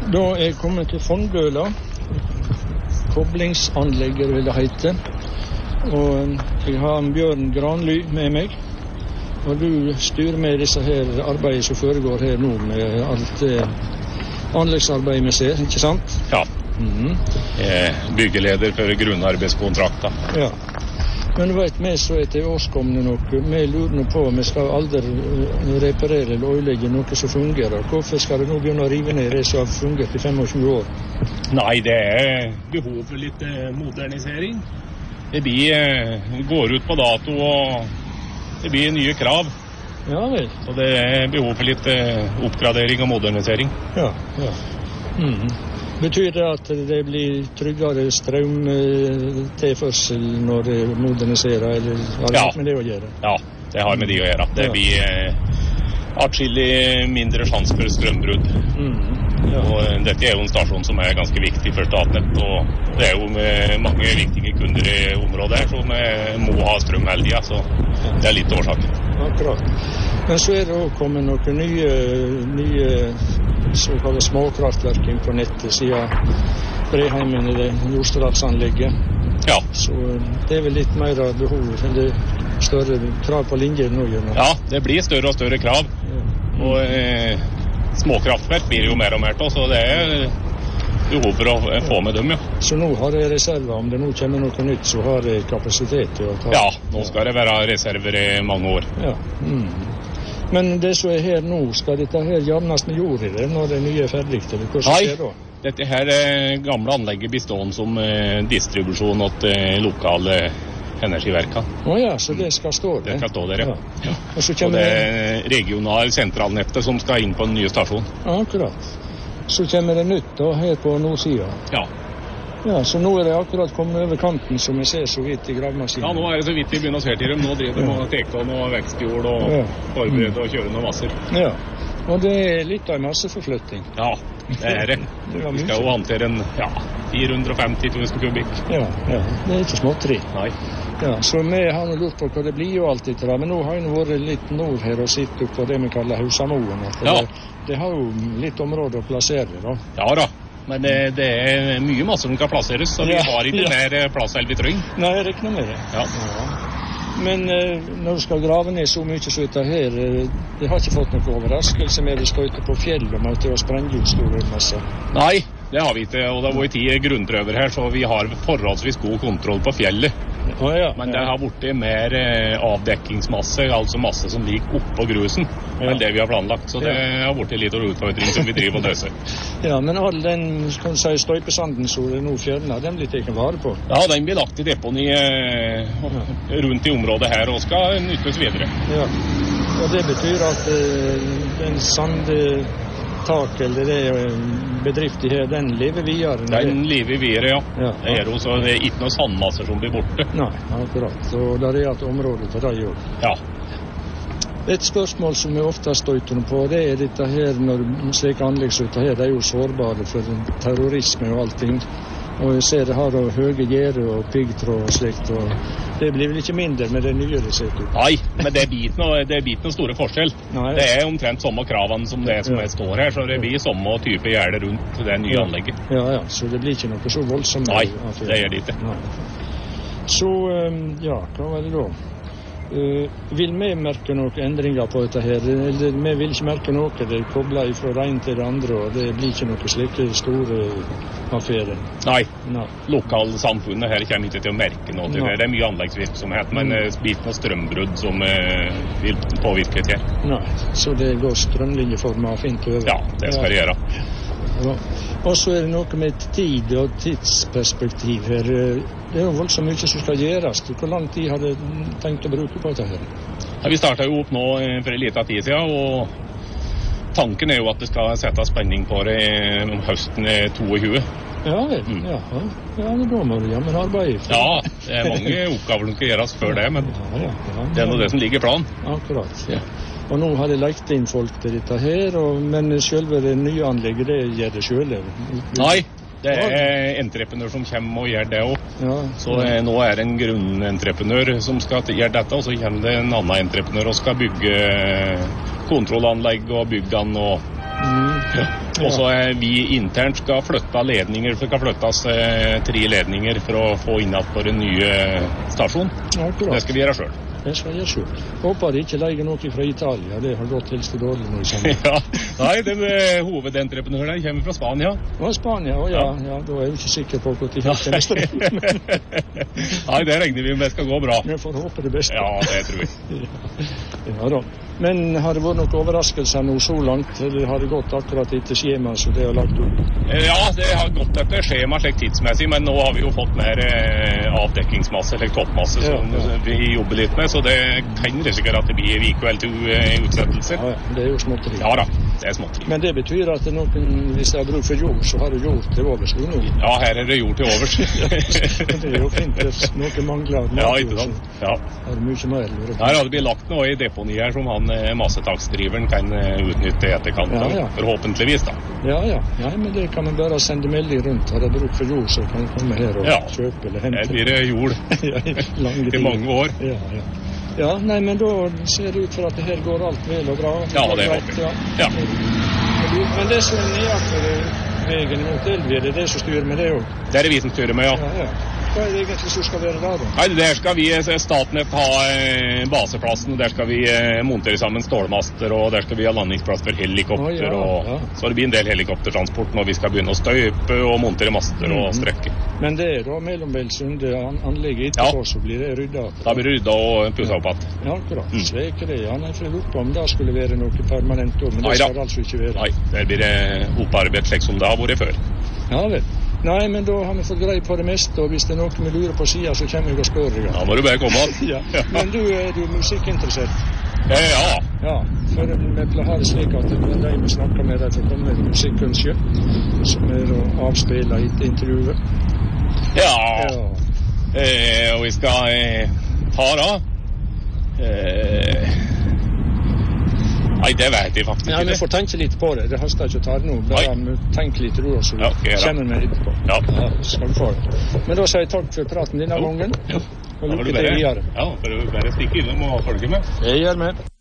Da er jeg kommet til Fondøla. Koblingsanlegget vil det hete. Og jeg har Bjørn Granly med meg. Og du styrer med disse her arbeidet som foregår her nå, med alt anleggsarbeid vi ser, ikke sant? Ja. Byggeleder for grunnarbeidskontrakter. Ja. Men du vet, vi som er til årskomne nok, vi lurer på, vi skal aldri reparere eller ødelegge noe som fungerer. Hvorfor skal det nå begynne å rive ned det som har fungert i 25 år? Nei, det er behov for litt modernisering. Det går ut på dato, og det blir nye krav. Ja vel. Så det er behov for litt oppgradering og modernisering. Ja. Betyr det at det blir tryggere strømtilførsel når det moderniserer, eller har det med det å gjøre? Ja, det har med det å gjøre. Det blir atskillig mindre sjanse for strømbrudd. Og dette er jo en stasjon som er ganske viktig for Statnett, og det er jo med mange viktige kunder i området her som må ha strøm hele tiden, så det er litt årsaken. Akkurat. Men så er det også kommet noen nye såkalte småkraftverk inn på nettet siden Breheimen i det jordstrandsanlegget. Ja. Så det er vel litt mer behov, eller større krav på linjer nå? Ja, det blir større og større krav. Og småkraftverk blir jo mer og mer til, så det er behov for å få med dem, ja. Så nå har jeg reserver, om det nå kommer noe nytt, så har jeg kapasitet til å ta? Ja, nå skal det være reserver i mange år. Ja. Men det som er her nå, skal dette her jevnes med jord i det når det nye er ferdig? Hva skjer da? Dette her gamle anlegget bestående som distribusjon til lokale energiverker. Ja, så det skal stå der? Det skal stå der, ja. Og det er regional sentralnettet som skal inn på den nye stasjonen. Akkurat. Så kommer det nytt da, her på nordsida? Ja, så nå er det akkurat kommet over kanten, som vi ser så vidt i gravemaskinen. Ja, nå er det så vidt vi begynner å se til dem. Nå driver de og teker noe vekstjord og forbereder og kjører noen masser. Ja, og det er litt av en masseforflytting. Ja, det er det. Vi skal jo håndtere 450 000 kubikk. Ja, det er ikke småtteri. Nei. Ja, så vi har nå lurt på hva det blir jo alltid til det, men nå har jeg vært litt nord her og sitter opp på det vi kaller Hausamoen. Det har jo litt område å plassere da. Ja da. Men det er mye masser som kan plasseres, så vi har ikke mer plass enn vi trenger. Nei, jeg regner med det. Ja. Men når du skal grave ned så mye som dette her, det har ikke fått noen overraskelse med å støyte på fjell og måtte sprenge ut store masser? Nei, det har vi ikke, og det har vært 10 grunnprøver her, så vi har forholdsvis god kontroll på fjellet. Men det har vært mer avdekkingsmasse, altså masse som ligger oppå grusen, enn det vi har planlagt. Så det har vært litt av utfordring som vi driver og løser. Ja, men all den støypesanden som det nå fjerner, den blir tatt vare på? Ja, den blir lagt i deponi rundt i området her og skal nyttes videre. Ja, og det betyr at den sandtak eller det bedriften her, den lever videre? Den lever videre, ja. Det er jo så det er ikke noen sandmasser som blir borte. Nei, akkurat. Og der er et område til deg òg. Ja. Et spørsmål som vi ofte støyter på, det er dette her, når slike anlegg som dette her, det er jo sårbare for terrorisme og allting. Og jeg ser det har høye gjerder og piggtråd og slikt, og det blir vel ikke mindre med det nye det ser ut? Nei, men det blir noen store forskjell. Nei. Det er omtrent samme kravene som det som står her, så det blir samme type gjerder rundt det nye anlegget. Ja, så det blir ikke noe så voldsomt? Nei, det gjør det ikke. Nei. Så, hva var det da? Vil vi merke noen endringer på dette her? Eller vi vil ikke merke noe, det er koblet fra det ene til det andre, og det blir ikke noen slike store affærer? Nei. Lokalsamfunnet her kommer ikke til å merke noe til det. Det er mye anleggsvirksomhet, men det blir noe strømbrudd som vil påvirke til. Nei, så det går strømlinjeformet fint over? Ja, det skal det gjøre. Ja. Og så er det noe med tid og tidsperspektiv her. Det er jo voldsomt mye som skal gjøres. Hvor lang tid har du tenkt å bruke på dette her? Ja, vi startet jo opp nå for en liten tid siden, og tanken er jo at det skal settes spenning på det om høsten 22. Ja vel, ja, da må du jammen arbeide. Ja, det er mange oppgaver som skal gjøres før det, men det er noe det som ligger i planen. Akkurat, ja. Og nå har de lagt inn folk til dette her, men selve det nye anlegget, det gjør det selv? Nei, det er entreprenør som kommer og gjør det også. Ja. Så nå er det en grunnentreprenør som skal gjøre dette, og så kommer det en annen entreprenør og skal bygge kontrollanlegg og bygge den og Og så vi internt skal flytte ledninger, for det skal flyttes 3 ledninger for å få inn på den nye stasjonen. Det skal vi gjøre selv. Det skal jeg gjøre selv. Håper de ikke leier noe fra Italia, det har gått helst dårlig nå i sommer. Nei, den hovedentreprenøren kommer fra Spania. Spania, ja, da er jeg ikke sikker på hvor de fikk den strøm. Nei, det regner vi med skal gå bra. Vi får håpe det beste. Ja, det tror vi. Ja da. Men har det vært noen overraskelser nå så langt, eller har det gått akkurat etter skjema som det har lagt opp? Ja, det har gått etter skjema slik tidsmessig, men nå har vi jo fått mer avdekkingsmasse, eller toppmasse, som vi jobber litt med, så det kan risikere at det blir likevel til utsettelse. Ja, det er jo småtteri. Ja da, det er småtteri. Men det betyr at noen, hvis det har bruk for jord, så har det jord til overs nå? Ja, her er det jord til overs. Det er jo fint hvis noe mangler. Ja, ikke sant. Ja. Er det mye mer? Her har det blitt lagt noe i deponi her som han massetaksdriveren kan utnytte i etterkant, forhåpentligvis da. Ja, men det kan man bare sende melding rundt. Har det bruk for jord, så kan man komme her og kjøpe eller hente. Her blir det jord til mange år. Ja, nei, men da ser det ut for at det her går alt vel og bra. Ja, det håper jeg. Ja. Men det som er nedakkurat veien mot Elvie, det er det som styrer med det også? Det er det vi som styrer med, ja. Hva er det egentlig som skal være der da? Nei, der skal vi, Statnett ha baseplassen, og der skal vi montere sammen stålmaster, og der skal vi ha landingsplass for helikopter, så det blir en del helikoptertransport når vi skal begynne å støype og montere master og strekke. Men det er da mellomveldsund anlegget etterpå, så blir det ryddet? Da blir det ryddet og pusset opp igjen. Ja, akkurat. Slik er det. Nei, for jeg lurer på om det skulle være noe permanent, men det skal det altså ikke være. Nei, der blir det opparbeidet slik som det har vært før. Ja vel. Nei, men da har vi fått greie på det meste, og hvis det er noe vi lurer på siden, så kommer jeg og spør deg. Da må du bare komme. Men er du musikkinteressert? Ja. For vi pleier å ha det slik at de vi snakker med deg, får komme med musikkønske, som er å avspille etter intervjuet. Og vi skal ta da. Nei, det vet jeg faktisk ikke. Ja, vi får tenke litt på det. Det haster ikke å ta det nå. Bare tenk litt ro, så kommer vi etterpå. Ja, skal vi få det. Men da sier jeg takk for praten denne gangen. Og lykke til videre. Ja, for å bare stikke innom og følge med. Jeg gjør med.